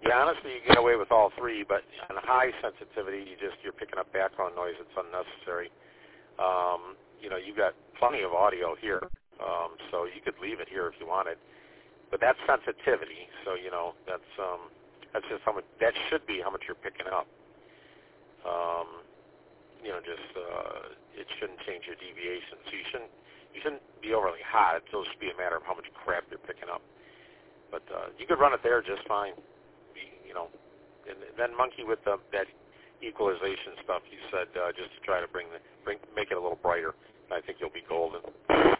Yeah, honestly, you get away with all three, but on high sensitivity, you're picking up background noise that's unnecessary. You've got plenty of audio here, so you could leave it here if you wanted. But that's sensitivity, so that's just how much. That should be how much you're picking up. It shouldn't change your deviation. So you shouldn't be overly hot. It'll just be a matter of how much crap you're picking up. But you could run it there just fine. And then monkey with that equalization stuff you said, just to try to make it a little brighter. I think you'll be golden.